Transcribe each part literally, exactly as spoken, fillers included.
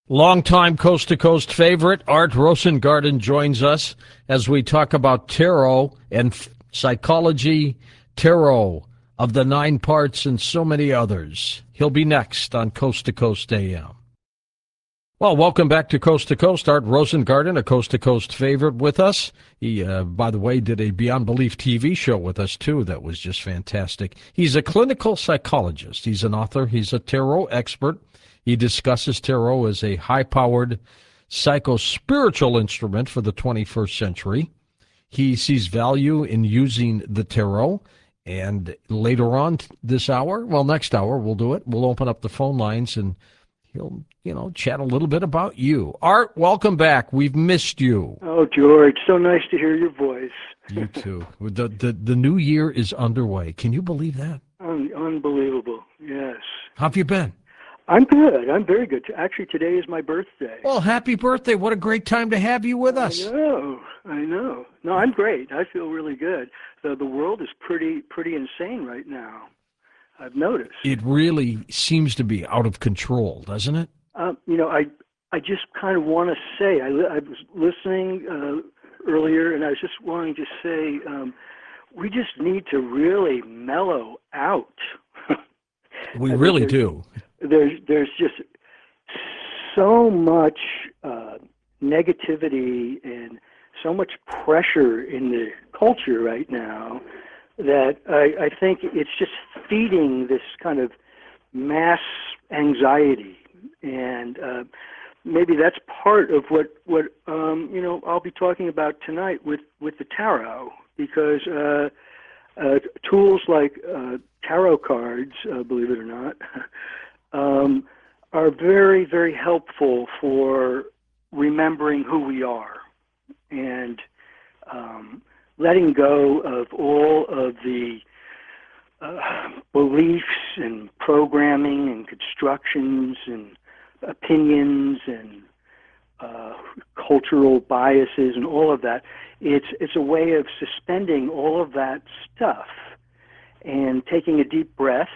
Longtime Coast to Coast favorite Art Rosengarten joins us as we talk about tarot and f- psychology, tarot of the nine parts, and so many others. He'll be next on Coast to Coast A M. Well, welcome back to Coast to Coast. Art Rosengarten, a Coast to Coast favorite with us. He, uh, by the way, did a Beyond Belief T V show with us, too, that was just fantastic. He's a clinical psychologist. He's an author. He's a tarot expert. He discusses tarot as a high-powered psycho-spiritual instrument for the twenty-first century. He sees value in using the tarot. And later on this hour, well, next hour, we'll do it. We'll open up the phone lines and he'll, you know, chat a little bit about you. Art, welcome back. We've missed you. Oh, George, so nice to hear your voice. You too. The, the, the new year is underway. Can you believe that? Un- unbelievable, yes. How have you been? I'm good. I'm very good. Actually, today is my birthday. Well, happy birthday. What a great time to have you with us. I know. I know. No, I'm great. I feel really good. The, the world is pretty pretty insane right now. I've noticed. It really seems to be out of control, doesn't it? Um, you know, I I just kind of want to say, I, I was listening uh, earlier, and I was just wanting to say, um, we just need to really mellow out. We really do. There's there's just so much uh, negativity and so much pressure in the culture right now that I, I think it's just feeding this kind of mass anxiety, and uh, maybe that's part of what what um, you know I'll be talking about tonight with with the tarot, because uh, uh, tools like uh, tarot cards, uh, believe it or not. Um, are very, very helpful for remembering who we are and um, letting go of all of the uh, beliefs and programming and constructions and opinions and uh, cultural biases and all of that. It's it's a way of suspending all of that stuff and taking a deep breath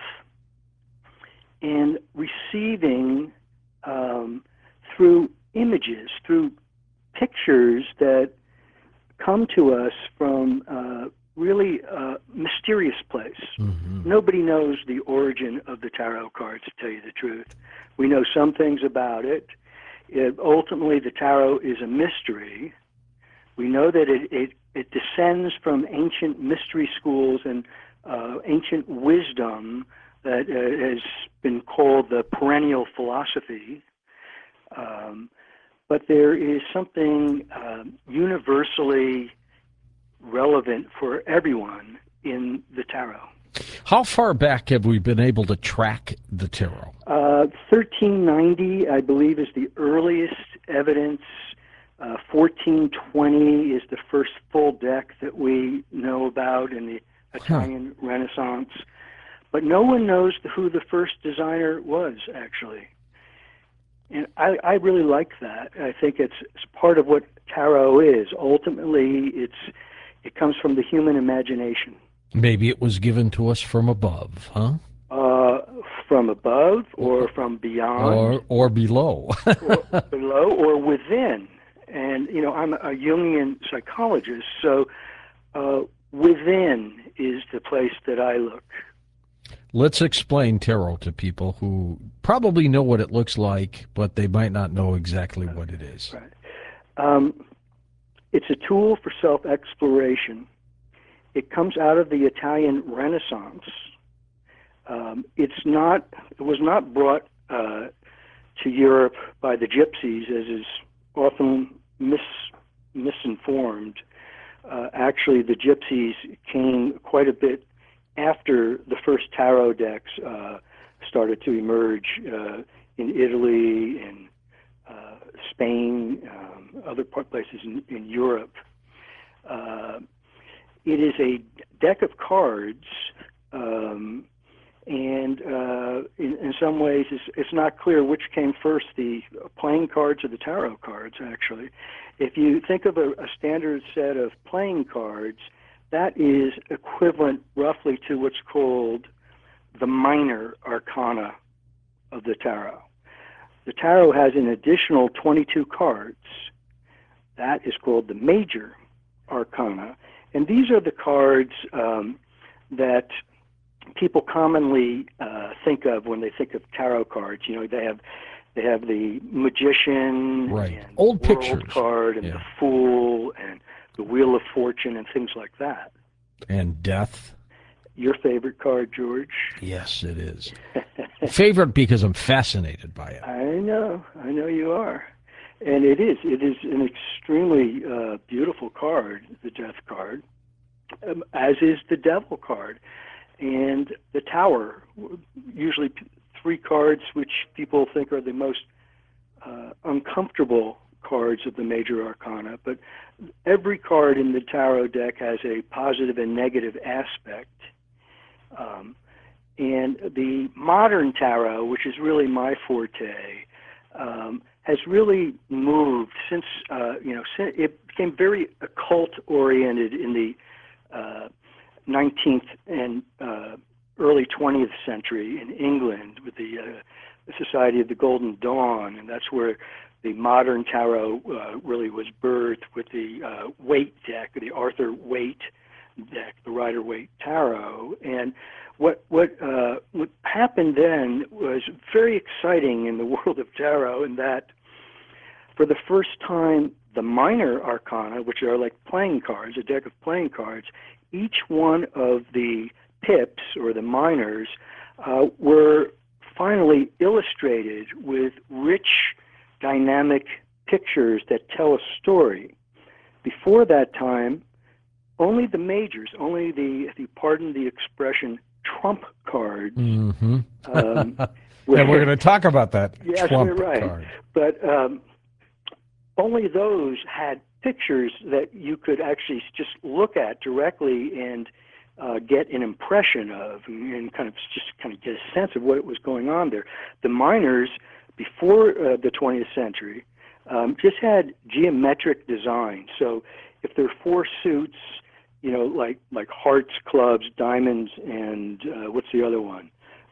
and receiving um, through images, through pictures that come to us from uh, really a mysterious place. Mm-hmm. Nobody knows the origin of the tarot cards, to tell you the truth. We know some things about it. It ultimately, the tarot is a mystery. We know that it, it, it descends from ancient mystery schools and uh, ancient wisdom that uh, has been called the perennial philosophy. Um, but there is something uh, universally relevant for everyone in the tarot. How far back have we been able to track the tarot? Uh, thirteen ninety, I believe, is the earliest evidence. Uh, fourteen twenty is the first full deck that we know about in the Italian huh. Renaissance. But no one knows who the first designer was, actually. And I, I really like that. I think it's, it's part of what tarot is. Ultimately, it's it comes from the human imagination. Maybe it was given to us from above, huh? Uh, from above or from beyond. Or, or below. or below or within. And, you know, I'm a Jungian psychologist, so uh, within is the place that I look. Let's explain tarot to people who probably know what it looks like, but they might not know exactly what it is. Right. Um, it's a tool for self-exploration. It comes out of the Italian Renaissance. Um, it's not. It was not brought uh, to Europe by the gypsies, as is often mis, misinformed. Uh, actually, the gypsies came quite a bit after the first tarot decks uh, started to emerge uh, in Italy and uh, Spain, um, other places in, in Europe. Uh, it is a deck of cards, um, and uh, in, in some ways it's, it's not clear which came first, the playing cards or the tarot cards, actually. If you think of a, a standard set of playing cards, that is equivalent roughly to what's called the minor arcana of the tarot. the tarot has an additional twenty-two cards. That is called the major arcana. And these are the cards um, that people commonly uh, think of when they think of tarot cards. You know, they have they have the magician, right, and old the world pictures card, and yeah. the fool, and the wheel of fortune, and things like that. And death. Your favorite card, George? Yes, it is. Favorite because I'm fascinated by it. I know, I know you are. And it is. It is an extremely uh, beautiful card, the Death card, um, as is the Devil card. And the Tower, usually three cards which people think are the most uh, uncomfortable cards of the major arcana. But every card in the tarot deck has a positive and negative aspect. Um, and the modern tarot, which is really my forte, um, has really moved since, uh, you know, since it became very occult-oriented in the uh, nineteenth and uh, early twentieth century in England with the, uh, the Society of the Golden Dawn, and that's where the modern tarot uh, really was birthed with the uh, Waite deck, the Arthur Waite deck, the Rider-Waite Tarot. And what what uh, what happened then was very exciting in the world of tarot, in that for the first time, the minor arcana, which are like playing cards, a deck of playing cards, each one of the pips, or the minors, uh, were finally illustrated with rich, dynamic pictures that tell a story. Before that time, only the majors, only the, if you pardon the expression, trump cards. Mm-hmm. um, were, and we're going to talk about that. Yes, Trump right. card. But um, only those had pictures that you could actually just look at directly and uh, get an impression of, and, and kind of just kind of get a sense of what was going on there. The minors, before uh, the twentieth century, um, just had geometric design. So if there are four suits, you know, like like hearts, clubs, diamonds, and uh, what's the other one?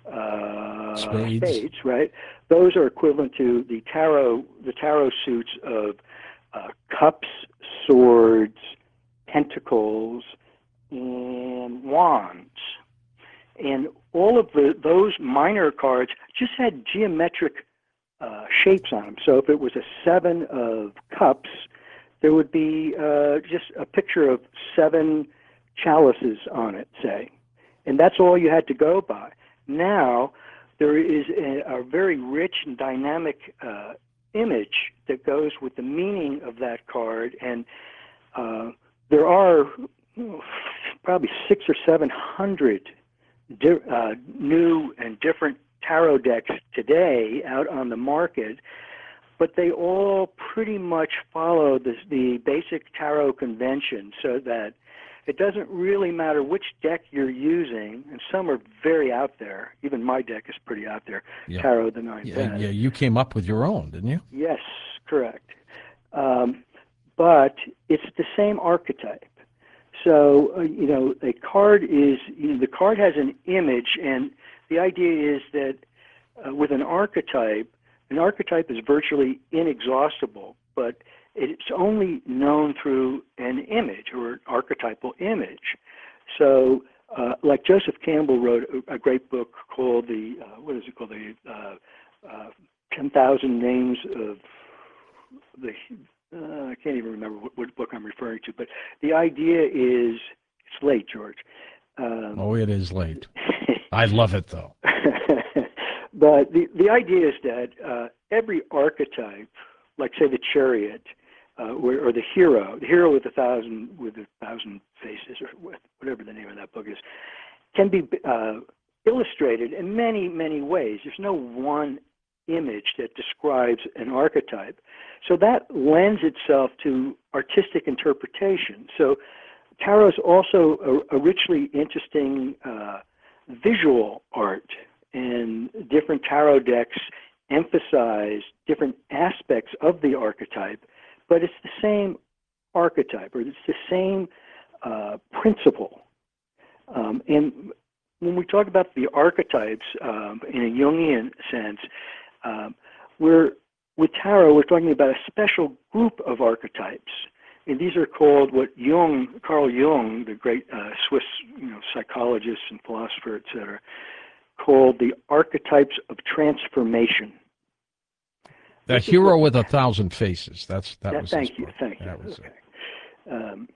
Uh, spades. spades, right? Those are equivalent to the tarot, the tarot suits of uh, cups, swords, pentacles, and wands. And all of the, those minor cards just had geometric uh, shapes on them. So if it was a seven of cups, there would be uh, just a picture of seven chalices on it, say. And that's all you had to go by. Now, there is a, a very rich and dynamic uh, image that goes with the meaning of that card, and uh, there are oh, probably six or seven hundred di- uh, new and different tarot decks today out on the market, but they all pretty much follow this, the basic tarot convention, so that it doesn't really matter which deck you're using, and some are very out there. Even my deck is pretty out there, yeah. Tarot the Nine yeah, Best. Yeah, you came up with your own, didn't you? Yes, correct. Um, but it's the same archetype. So, uh, you know, a card is, you know, the card has an image, and the idea is that uh, with an archetype, an archetype is virtually inexhaustible, but it's only known through an image, or an archetypal image. So, uh, like Joseph Campbell wrote a, a great book called the, uh, what is it called, the uh, uh, ten thousand Names of the, uh, I can't even remember what, what book I'm referring to, but the idea is, it's late, George. Um, oh, it is late. I love it, though. But the, the idea is that uh, every archetype, like say the chariot, uh, or, or the hero, the hero with a thousand with a thousand faces, or whatever the name of that book is, can be uh, illustrated in many, many ways. There's no one image that describes an archetype. So that lends itself to artistic interpretation. So tarot is also a, a richly interesting uh, visual art, and different tarot decks emphasize different aspects of the archetype, but it's the same archetype, or it's the same uh, principle. Um, and when we talk about the archetypes um, in a Jungian sense, um, we're with tarot, we're talking about a special group of archetypes. And these are called what Jung, Carl Jung, the great uh, Swiss you know, psychologist and philosopher, et cetera, called the archetypes of transformation. The This Hero what, with a Thousand Faces. That's that, that was. Thank you, book. thank you. That was okay. it. Um,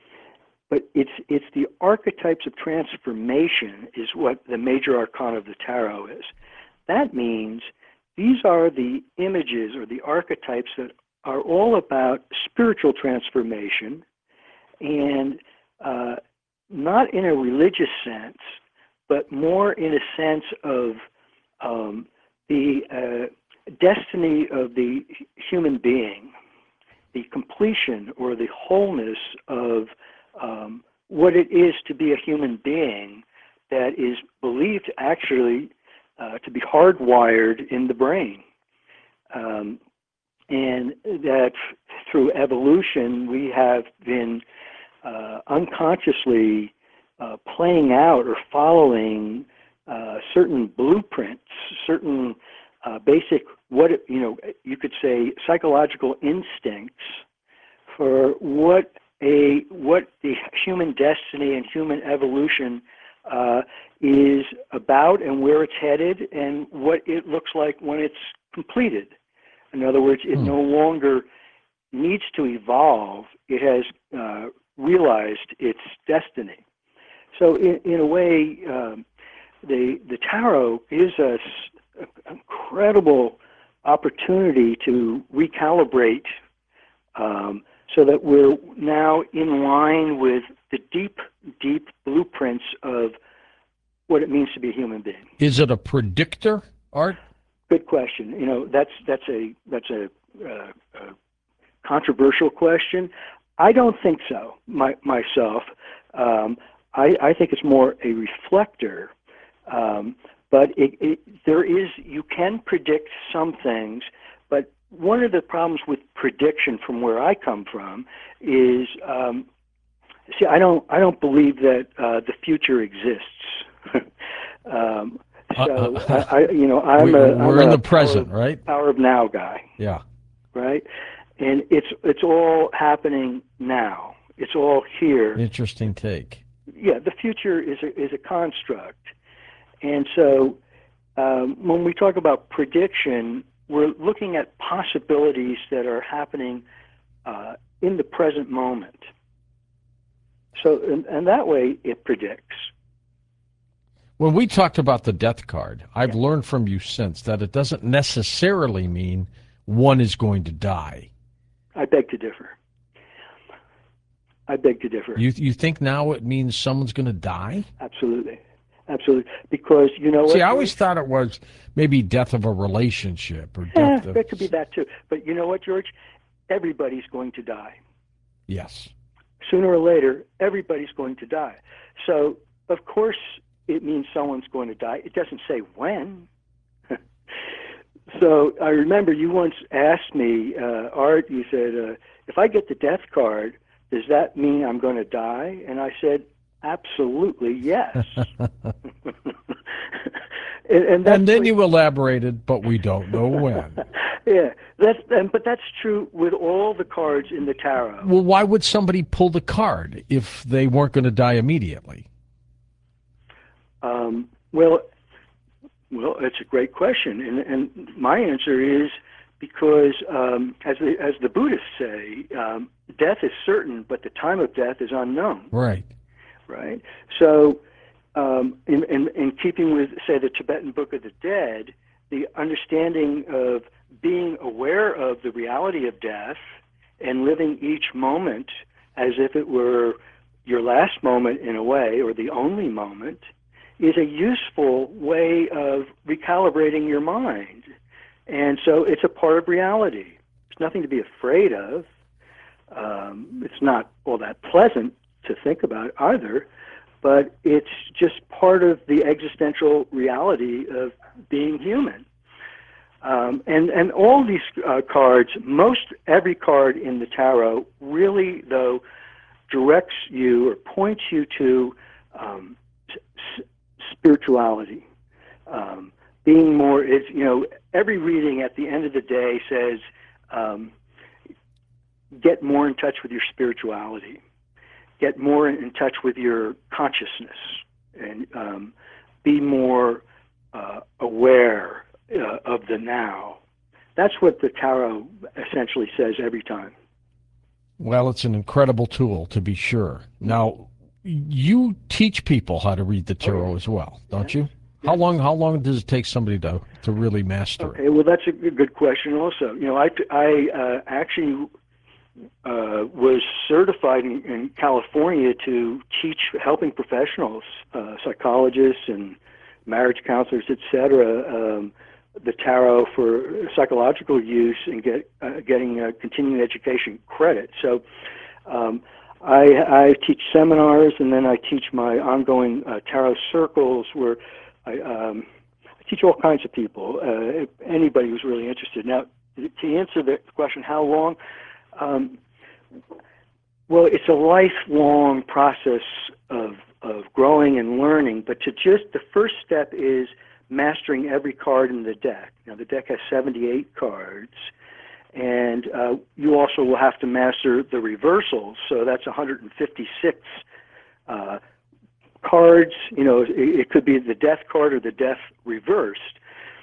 but it's it's the archetypes of transformation is what the major arcana of the tarot is. That means these are the images or the archetypes that are all about spiritual transformation, and uh, not in a religious sense, but more in a sense of um, the uh, destiny of the human being, the completion or the wholeness of um, what it is to be a human being that is believed actually uh, to be hardwired in the brain. Um, and that through evolution we have been uh, unconsciously uh, playing out or following uh, certain blueprints, certain uh, basic, what you know, you could say psychological instincts for what a what the human destiny and human evolution uh, is about and where it's headed and what it looks like when it's completed. In other words, it hmm. no longer needs to evolve. It has uh, realized its destiny. So in, in a way, um, the, the tarot gives us an incredible opportunity to recalibrate um, so that we're now in line with the deep, deep blueprints of what it means to be a human being. Is it a predictor, Art? Good question. You know, that's that's a that's a, uh, a controversial question. I don't think so. My, myself, um, I, I think it's more a reflector. Um, but it, it, there is you can predict some things, but one of the problems with prediction, from where I come from, is um, see, I don't I don't believe that uh, the future exists. um, So uh, I, I, you know, I'm we, a we're I'm in a the present, power, right? Power of now guy. Yeah. Right, and it's it's all happening now. It's all here. Interesting take. Yeah, the future is a is a construct, and so um, when we talk about prediction, we're looking at possibilities that are happening uh, in the present moment. So, and, and that way, it predicts. When we talked about the death card, I've yeah. learned from you since that it doesn't necessarily mean one is going to die. I beg to differ. I beg to differ. You you think now it means someone's going to die? Absolutely. Absolutely. Because, you know what? See, I always thought it was maybe death of a relationship or yeah, death of... That could be that too. But you know what, George? Everybody's going to die. Yes. Sooner or later, everybody's going to die. So, of course, it means someone's going to die. It doesn't say when. So I remember you once asked me, uh, Art, you said, uh, if I get the death card, does that mean I'm going to die? And I said, absolutely, yes. and, and, that's and then what, you elaborated, but we don't know when. yeah, that's, and, but that's true with all the cards in the tarot. Well, why would somebody pull the card if they weren't going to die immediately? Um, well, well, it's a great question, and, and my answer is because, um, as the as the Buddhists say, um, death is certain, but the time of death is unknown. Right. Right. So, um, in, in in keeping with, say, the Tibetan Book of the Dead, the understanding of being aware of the reality of death and living each moment as if it were your last moment in a way, or the only moment, is a useful way of recalibrating your mind. And so it's a part of reality. It's nothing to be afraid of. Um, it's not all that pleasant to think about either, but it's just part of the existential reality of being human. Um, and, and all these uh, cards, most every card in the tarot really, though, directs you or points you to um, s- spirituality, um, being more, it's, you know, every reading at the end of the day says, um, get more in touch with your spirituality, get more in touch with your consciousness, and um, be more uh, aware uh, of the now. That's what the tarot essentially says every time. Well, it's an incredible tool, to be sure. Now, you teach people how to read the tarot as well, don't you? How long? How long does it take somebody to to really master it? Okay, well, that's a good question. Also, you know, I I uh, actually uh, was certified in, in California to teach helping professionals, uh, psychologists and marriage counselors, et cetera, um, the tarot for psychological use and get uh, getting uh, continuing education credit. So. Um, I, I teach seminars, and then I teach my ongoing uh, tarot circles where I, um, I teach all kinds of people, uh, anybody who's really interested. Now, to answer the question, how long? Um, well, it's a lifelong process of, of growing and learning, but to just, the first step is mastering every card in the deck. Now, the deck has seventy-eight cards. And uh, you also will have to master the reversals, so that's one hundred fifty-six uh, cards. You know, it, it could be the death card or the death reversed.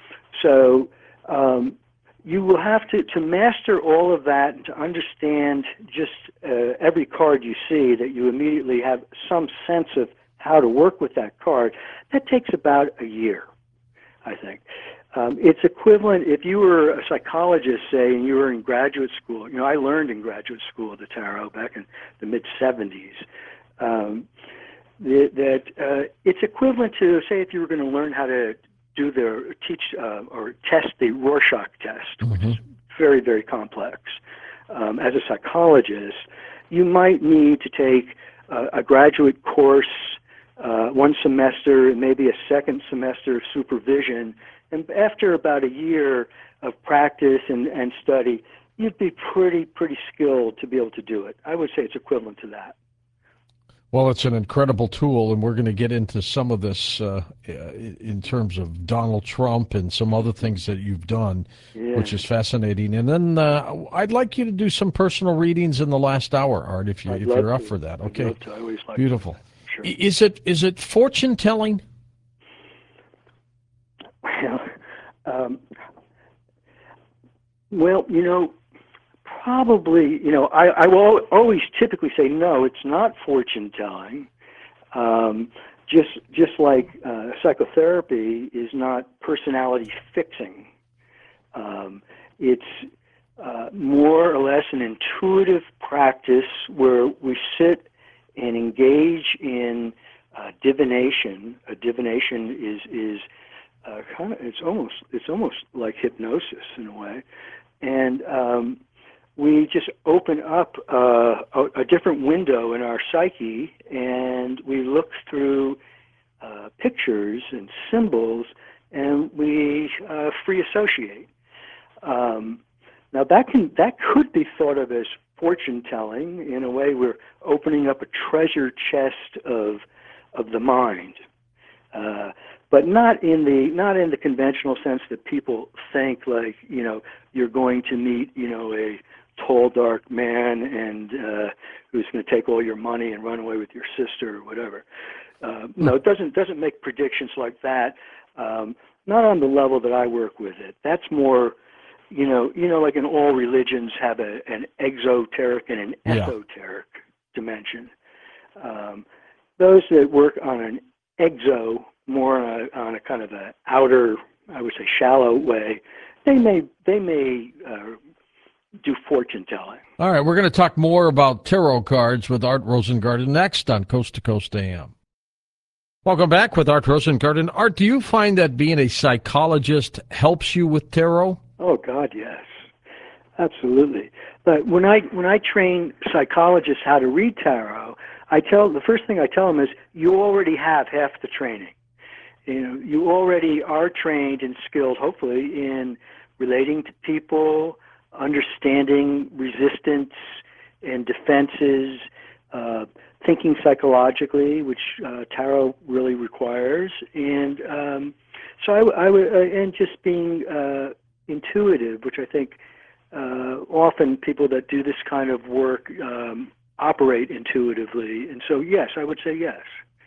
So um, you will have to, to master all of that and to understand just uh, every card you see, that you immediately have some sense of how to work with that card. That takes about a year, I think. Um, it's equivalent, if you were a psychologist, say, and you were in graduate school. You know, I learned in graduate school the tarot back in the mid seventies. Um, that that uh, it's equivalent to, say, if you were going to learn how to do the, teach uh, or test the Rorschach test, mm-hmm. which is very, very complex. Um, as a psychologist, you might need to take uh, a graduate course, uh, one semester, and maybe a second semester of supervision. And after about a year of practice and, and study, you'd be pretty, pretty skilled to be able to do it. I would say it's equivalent to that. Well, it's an incredible tool, and we're going to get into some of this uh, in terms of Donald Trump and some other things that you've done, yeah. which is fascinating. And then uh, I'd like you to do some personal readings in the last hour, Art, if, you, if you're up to. for that. I'd Okay, love to. I always like beautiful. To. Sure. Is it is it fortune telling? Well, um, well, you know, probably, you know, I, I will always typically say, no, it's not fortune telling. Um, just, just like uh, psychotherapy is not personality fixing. Um, it's uh, more or less an intuitive practice where we sit and engage in uh, divination. A divination is is Uh, kind of, it's almost it's almost like hypnosis in a way, and um, we just open up uh, a, a different window in our psyche, and we look through uh, pictures and symbols, and we uh, free associate. Um, now that can that could be thought of as fortune telling. In a way, we're opening up a treasure chest of of the mind. Uh, but not in the not in the conventional sense that people think, like, you know, you're going to meet, you know, a tall, dark man and uh, who's going to take all your money and run away with your sister or whatever. Uh, no, it doesn't doesn't make predictions like that. Um, not on the level that I work with it. That's more, you know, you know, like in all religions have a, an exoteric and an esoteric yeah. dimension. Um, those that work on an exo, more on a, on a kind of a outer, I would say shallow way, they may they may uh, do fortune telling. All right, we're going to talk more about tarot cards with Art Rosengarten next on Coast to Coast A M. Welcome back with Art Rosengarten. Art, do you find that being a psychologist helps you with tarot? Oh God, yes, absolutely. But when I when I train psychologists how to read tarot, I tell the first thing I tell them is you already have half the training. You know, you already are trained and skilled, hopefully, in relating to people, understanding resistance and defenses, uh, thinking psychologically, which uh, tarot really requires, and um, so I, I would, uh, and just being uh, intuitive, which I think uh, often people that do this kind of work um, operate intuitively. And so, yes, I would say yes.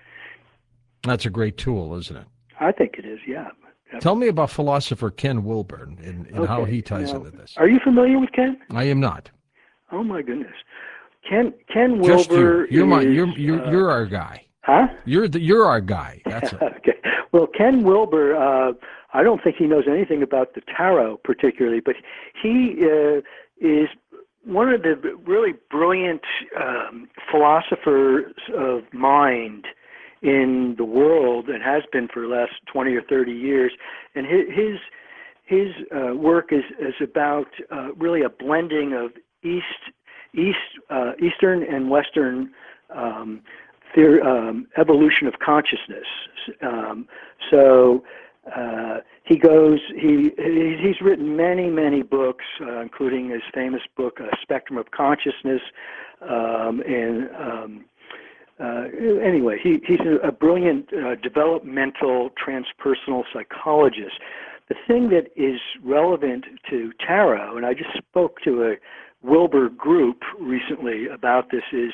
That's a great tool, isn't it? I think it is, yeah. Yep. Tell me about philosopher Ken Wilber and, and okay. how he ties now, into this. Are you familiar with Ken? I am not. Oh my goodness, Ken Ken Just Wilber. you. You're is, my. You're you're, uh, you're our guy. Huh? You're the. You're our guy. That's it. Okay. Well, Ken Wilber. Uh, I don't think he knows anything about the tarot particularly, but he uh, is one of the really brilliant um, philosophers of mind in the world, and has been for the last twenty or thirty years. And his his, his uh, work is is about uh, really a blending of East East uh, Eastern and Western um, theory, um, evolution of consciousness. Um, so uh, he goes. He he's written many many books, uh, including his famous book uh, Spectrum of Consciousness, um, and um, uh, anyway, he he's a, a brilliant uh, developmental transpersonal psychologist. The thing that is relevant to tarot, and I just spoke to a Wilber group recently about this, is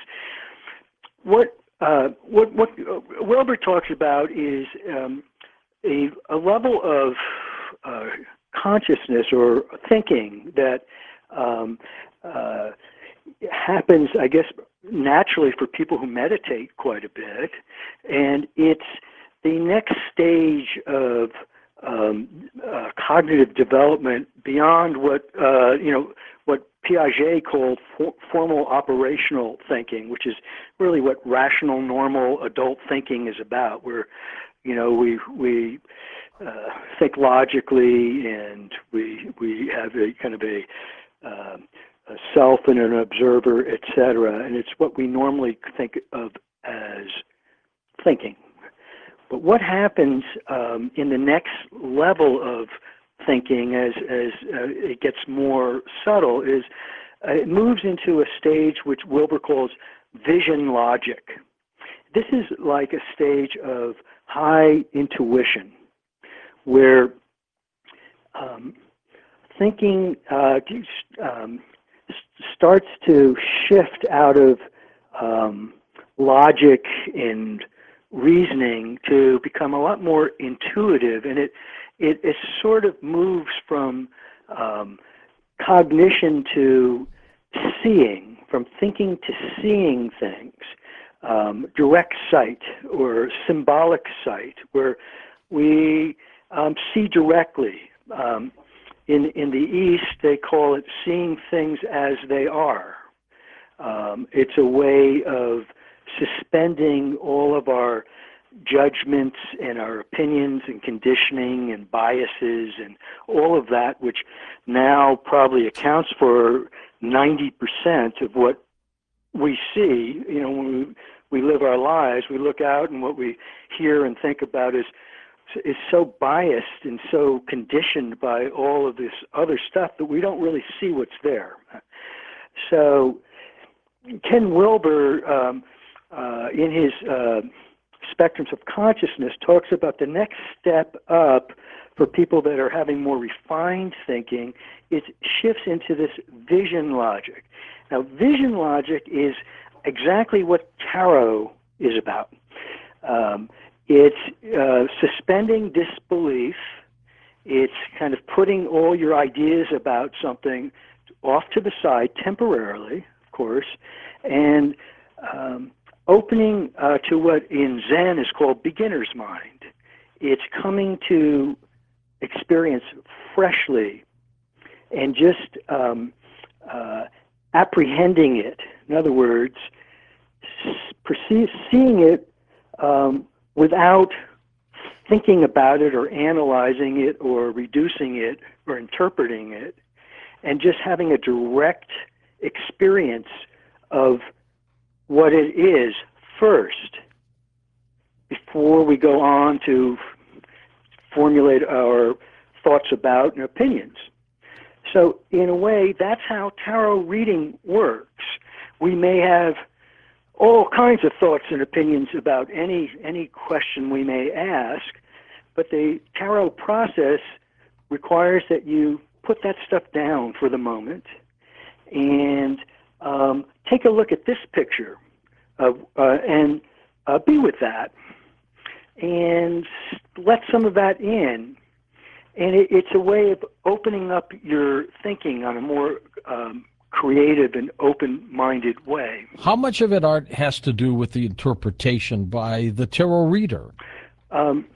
what uh, what what uh, Wilber talks about is um, a a level of uh, consciousness or thinking that um, uh, happens, I guess, naturally for people who meditate quite a bit, and it's the next stage of um, uh, cognitive development beyond what uh, you know what Piaget called for, formal operational thinking, which is really what rational, normal adult thinking is about, where you know we we uh, think logically and we we have a kind of a, uh, a self and an observer, et cetera, and it's what we normally think of as thinking. But what happens um, in the next level of thinking, as as uh, it gets more subtle, is uh, it moves into a stage which Wilber calls vision logic. This is like a stage of high intuition, where um, thinking uh, um, starts to shift out of um, logic and reasoning to become a lot more intuitive, and it it, it sort of moves from um, cognition to seeing, from thinking to seeing things, um, direct sight or symbolic sight, where we um, see directly. Um, in in the East, they call it seeing things as they are. Um, it's a way of suspending all of our judgments and our opinions and conditioning and biases and all of that, which now probably accounts for ninety percent of what we see. You know, when we, we live our lives, we look out and what we hear and think about is is so biased and so conditioned by all of this other stuff that we don't really see what's there. So Ken Wilber, um, uh, in his uh, Spectrums of Consciousness, talks about the next step up for people that are having more refined thinking. It shifts into this vision logic. Now, vision logic is exactly what tarot is about. Um, it's uh, suspending disbelief. It's kind of putting all your ideas about something off to the side temporarily, of course, and um, opening uh, to what in Zen is called beginner's mind. It's coming to experience freshly and just um, uh, apprehending it. In other words, perceive, seeing it um, without thinking about it or analyzing it or reducing it or interpreting it, and just having a direct experience of what it is first before we go on to formulate our thoughts about and opinions. So in a way, that's how tarot reading works. We may have all kinds of thoughts and opinions about any any question we may ask, but the tarot process requires that you put that stuff down for the moment and um, take a look at this picture uh, uh, and uh, be with that and let some of that in. And it, it's a way of opening up your thinking on a more um, creative and open-minded way. How much of it, Art, has to do with the interpretation by the tarot reader? Um,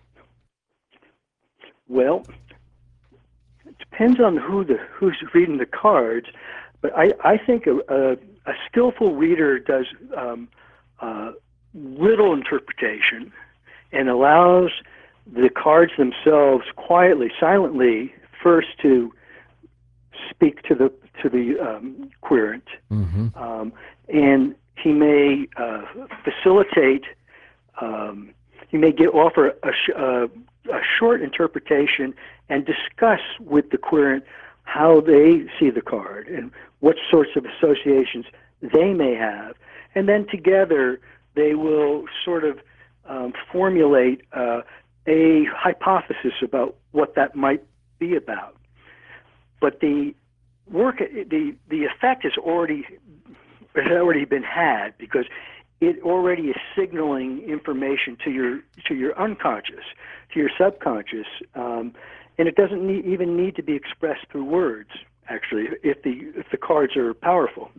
well, it depends on who the who's reading the cards, but I, I think a, a, a skillful reader does um, uh, little interpretation and allows the cards themselves quietly, silently, first to speak to the to the um, querent, mm-hmm. um, and he may uh, facilitate. Um, he may get offer a, sh- uh, a short interpretation and discuss with the querent how they see the card and what sorts of associations they may have, and then together they will sort of um, formulate uh, a hypothesis about what that might be about. But the work, the the effect has already has already been had because it already is signaling information to your to your unconscious, to your subconscious, um, and it doesn't need, even need to be expressed through words. Actually, if the if the cards are powerful.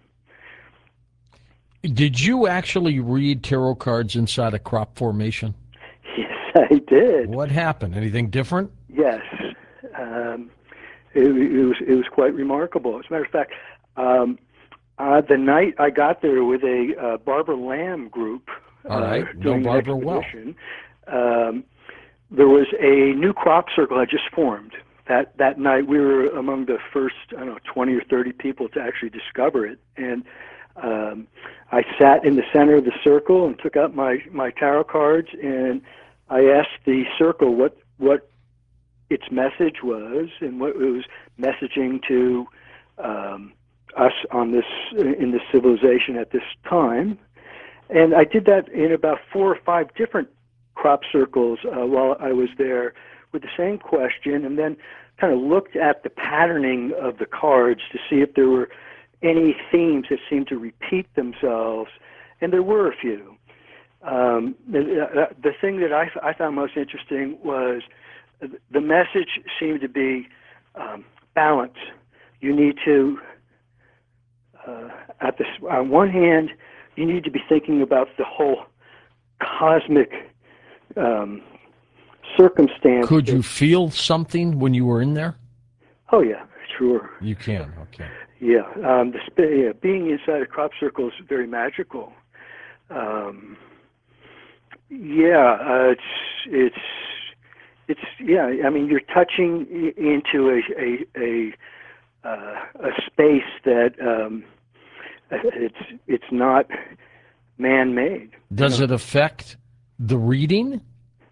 Did you actually read tarot cards inside a crop formation? Yes, I did. What happened? Anything different? Yes. Um, it, it was it was quite remarkable. As a matter of fact, um, uh, the night I got there with a uh, Barbara Lamb group, all right, uh, know Barbara well. Um, there was a new crop circle had just formed. That that night, we were among the first, I don't know, twenty or thirty people to actually discover it, and um, I sat in the center of the circle and took out my my tarot cards, and I asked the circle what what its message was and what it was messaging to um, us on this in this civilization at this time. And I did that in about four or five different crop circles uh, while I was there with the same question, and then kind of looked at the patterning of the cards to see if there were any themes that seemed to repeat themselves, and there were a few. Um, the, the thing that I, I found most interesting was the message seemed to be um, balance. You need to, uh, at this, on one hand, you need to be thinking about the whole cosmic um, circumstance. Could you feel something when you were in there? Oh, yeah, sure. You can, okay. Yeah, um, the, yeah being inside a crop circle is very magical. Um, yeah, uh, it's it's it's yeah. I mean, you're touching into a a a, uh, a space that um, it's it's not man-made. Does you know? it affect the reading?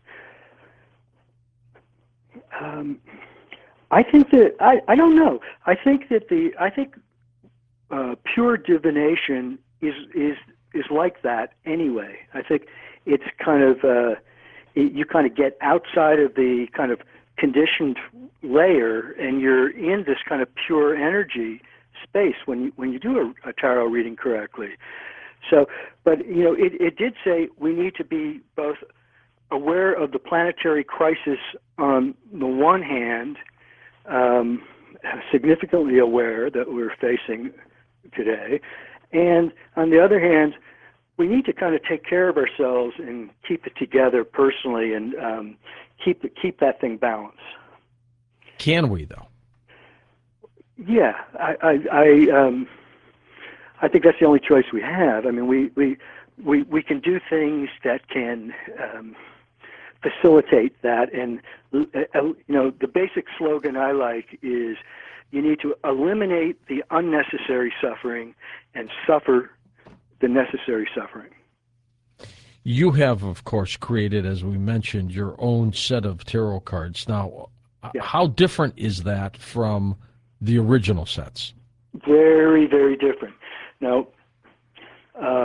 Um, I think that I, I don't know. I think that the I think uh, pure divination is is is like that anyway. I think it's kind of uh, it, you kind of get outside of the kind of conditioned layer, and you're in this kind of pure energy space when you when you do a, a tarot reading correctly. So, but you know, it, it did say we need to be both aware of the planetary crisis on the one hand, um, significantly aware that we're facing today, and on the other hand, we need to kind of take care of ourselves and keep it together personally, and um, keep keep that thing balanced. Can we, though? Yeah, I I I, um, I think that's the only choice we have. I mean, we we we, we can do things that can um, facilitate that, and uh, you know, the basic slogan I like is you need to eliminate the unnecessary suffering and suffer the necessary suffering. You have, of course, created, as we mentioned, your own set of tarot cards. Now, yeah. How different is that from the original sets? Very, very different. Now, um,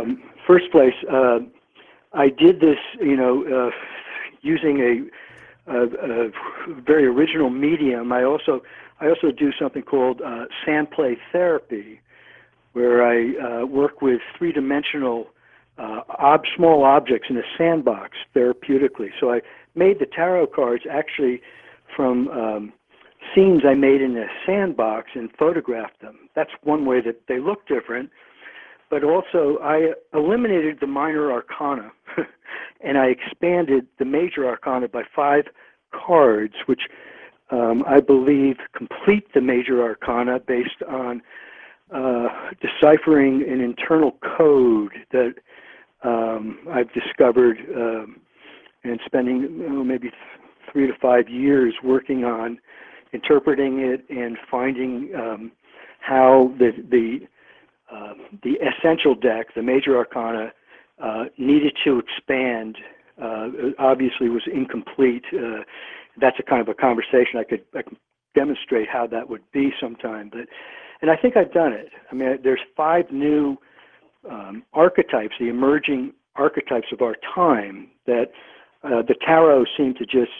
first place, uh, I did this, you know, uh, using a, a, a very original medium. I also I also do something called uh, sand play therapy, where I uh, work with three-dimensional uh, ob- small objects in a sandbox therapeutically. So I made the tarot cards actually from um, scenes I made in a sandbox and photographed them. That's one way that they look different. But also I eliminated the minor arcana and I expanded the major arcana by five cards, which um, I believe complete the major arcana based on uh, deciphering an internal code that um, I've discovered um, and spending you know, maybe th- three to five years working on interpreting it and finding um, how the the uh, the essential deck, the major arcana, uh, needed to expand. Uh, obviously, was incomplete. Uh, that's a kind of a conversation I could, I could demonstrate how that would be sometime. But and I think I've done it. I mean, there's five new um, archetypes, the emerging archetypes of our time that uh, the tarot seemed to just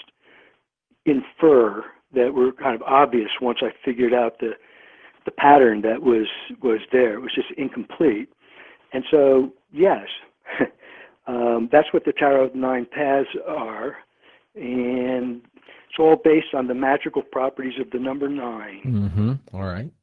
infer that were kind of obvious once I figured out the the pattern that was was there. It was just incomplete. And so, yes, um, that's what the Tarot of the Nine Paths are. And it's all based on the magical properties of the number nine. Mm-hmm. All right.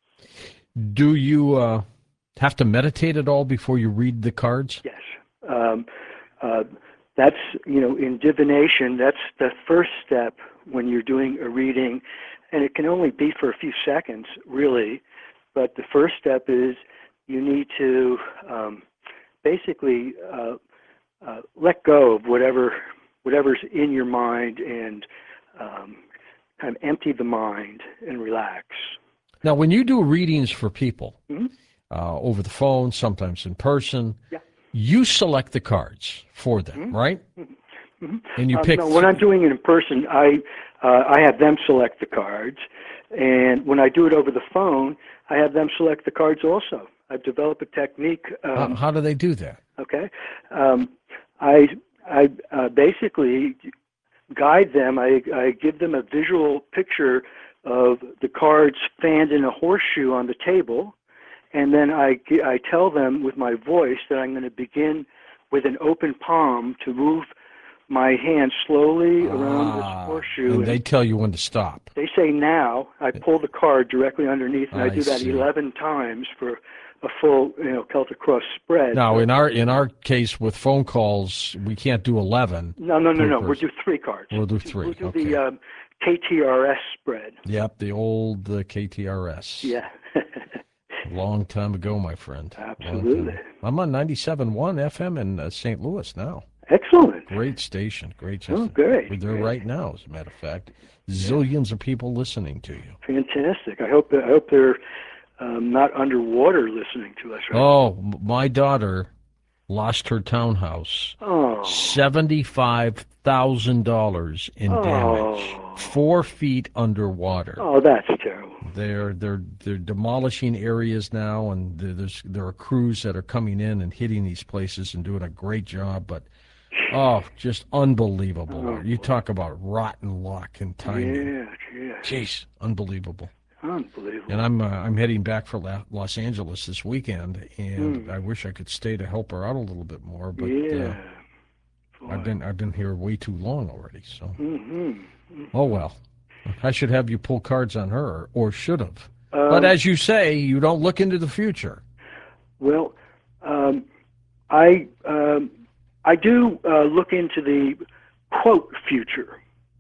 Do you uh, have to meditate at all before you read the cards? Yes. Um, uh, that's, you know, in divination, that's the first step when you're doing a reading. And it can only be for a few seconds, really. But the first step is you need to um, basically uh, uh, let go of whatever whatever's in your mind and um, kind of empty the mind and relax. Now, when you do readings for people, Mm-hmm. uh, over the phone, sometimes in person, Yeah. you select the cards for them, Mm-hmm. right? Mm-hmm. And you um, pick. no, when I'm doing it in person, I uh, I have them select the cards, and when I do it over the phone, I have them select the cards also. I've developed a technique. Um, how, how do they do that? Okay, um, I I uh, basically guide them. I I give them a visual picture of the cards fanned in a horseshoe on the table, and then I I tell them with my voice that I'm going to begin with an open palm to move my hand slowly around this Ah, horseshoe. and they tell you when to stop. They say now. I pull the card directly underneath, and I, I do that see. eleven times for a full, you know, Celtic cross spread. Now, So, in our in our case with phone calls, we can't do eleven. no, no, no, per no. We'll person. do three cards. We'll do three. We'll do Okay. the um, K T R S spread. Yep, the old uh, K T R S. Yeah. A long time ago, my friend. Absolutely. I'm on ninety-seven point one F M in uh, Saint Louis now. Excellent. Great station. Great Oh, station. great. We're there great. right now, as a matter of fact. Zillions of people listening to you. Fantastic. I hope I hope they're um, not underwater listening to us right Oh, m- my daughter lost her townhouse. Oh. seventy-five thousand dollars in Oh. damage. Four feet underwater. Oh, that's terrible. They're they're they're demolishing areas now, and there- there's there are crews that are coming in and hitting these places and doing a great job. But oh, just unbelievable! Oh, You talk about rotten luck and timing. Yeah, yeah. Jeez, unbelievable. Unbelievable. And I'm uh, I'm heading back for La- Los Angeles this weekend, and Mm. I wish I could stay to help her out a little bit more. But yeah. uh, I've been I've been here way too long already. So Mm-hmm. oh well. I should have you pull cards on her, or should have. Um, But as you say, you don't look into the future. Well, um, I um, I do uh, look into the quote future.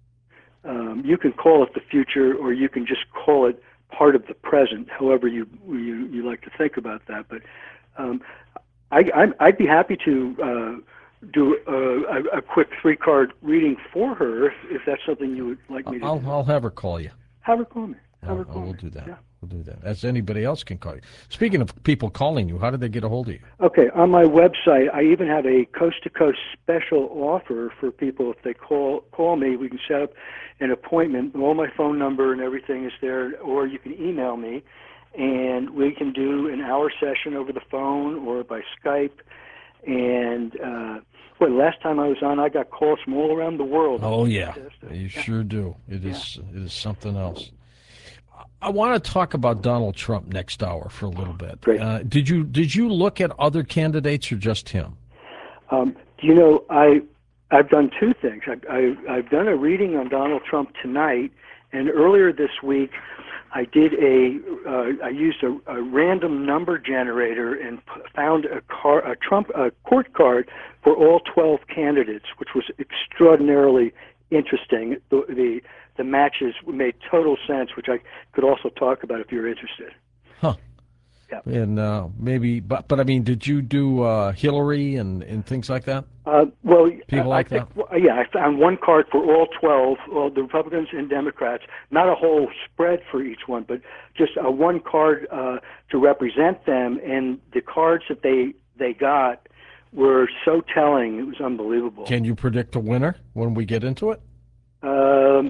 Um, you can call it the future, or you can just call it part of the present. However you you, you like to think about that. But um, I, I'm, I'd be happy to uh, do a, a, a quick three card reading for her if, if that's something you would like me to I'll do. I'll have her call you. Have her call me. Have I'll, her call we'll me. do that. Yeah. We'll do that. As anybody else can call you. Speaking of people calling you, how did they get a hold of you? Okay, on my website, I even have a coast-to-coast special offer for people. If they call call me, we can set up an appointment. All my phone number and everything is there, or you can email me, and we can do an hour session over the phone or by Skype. And uh, well, last time I was on, I got calls from all around the world. Oh yeah, you yeah. sure do. It is yeah. It is something else. I want to talk about Donald Trump next hour for a little bit. Great. Uh, did you did you look at other candidates or just him? Um, you know, I I've done two things. I, I I've done a reading on Donald Trump tonight, and earlier this week, I did a uh, I used a, a random number generator and p- found a car a Trump a court card for all twelve candidates, which was extraordinarily interesting. The, the the matches made total sense, which I could also talk about if you're interested. Huh. Yeah. And uh, maybe, but but I mean, did you do uh, Hillary and, and things like that? Uh, well, people I like think, that. Yeah, I found one card for all twelve, all the Republicans and Democrats. Not a whole spread for each one, but just a one card uh, to represent them. And the cards that they they got were so telling; it was unbelievable. Can you predict a winner when we get into it? Um,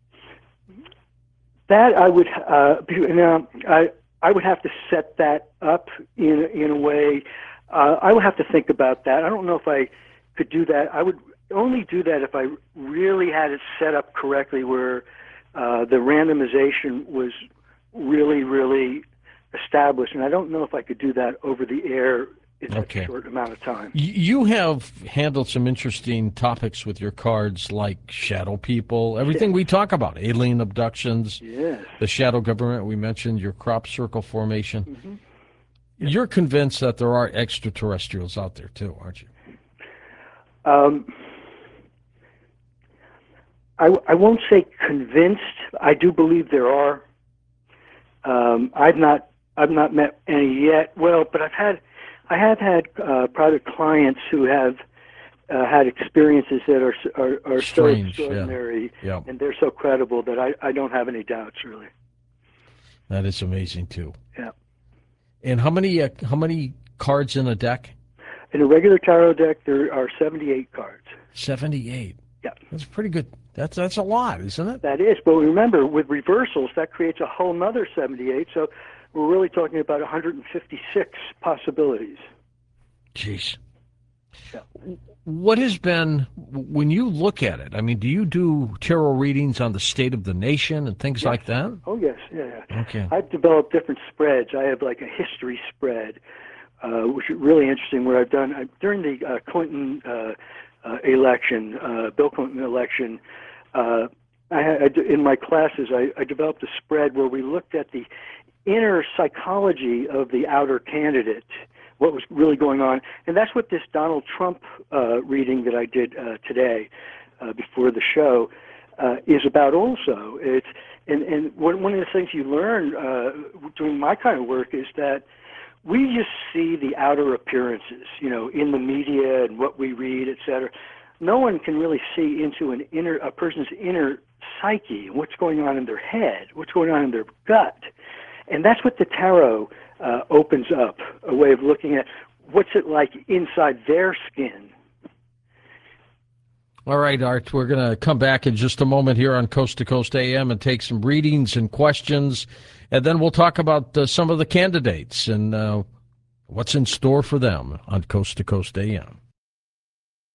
that I would. Uh, now, I. I would have to set that up in in a way. Uh, I would have to think about that. I don't know if I could do that. I would only do that if I really had it set up correctly, where uh, the randomization was really, really established. And I don't know if I could do that over the air in okay. such a short amount of time. You have handled some interesting topics with your cards, like shadow people, everything yes. we talk about, alien abductions, yes. the shadow government we mentioned, your crop circle formation. Mm-hmm. Yes. You're convinced that there are extraterrestrials out there too, aren't you? Um, I, I won't say convinced. I do believe there are. Um, I've not I've not met any yet. Well, but I've had I have had uh, private clients who have uh, had experiences that are are, are Strange, so extraordinary, yeah. Yeah. and they're so credible that I, I don't have any doubts really. That is amazing too. Yeah. And how many uh, how many cards in a deck? In a regular tarot deck, there are seventy-eight cards. seventy-eight. Yeah. That's pretty good. That's that's a lot, isn't it? That is. But remember, with reversals, that creates a whole nother seventy-eight. So we're really talking about one hundred fifty-six possibilities. Jeez. Yeah. What has been, when you look at it, I mean, do you do tarot readings on the state of the nation and things yes. like that? Oh, yes. Yeah, yeah. Okay. I've developed different spreads. I have like a history spread, uh, which is really interesting, where I've done, uh, during the uh, Clinton uh, uh, election, uh, Bill Clinton election, uh, I, I, in my classes, I, I developed a spread where we looked at the inner psychology of the outer candidate, what was really going on. And that's what this Donald Trump uh, reading that I did uh, today uh, before the show uh, is about also. It's, and and one, one of the things you learn uh, doing my kind of work is that we just see the outer appearances, you know, in the media and what we read, et cetera. No one can really see into an inner, a person's inner psyche, what's going on in their head, what's going on in their gut. And that's what the tarot uh, opens up, a way of looking at what's it like inside their skin. All right, Art, we're going to come back in just a moment here on Coast to Coast A M and take some readings and questions, and then we'll talk about uh, some of the candidates and uh, what's in store for them on Coast to Coast A M.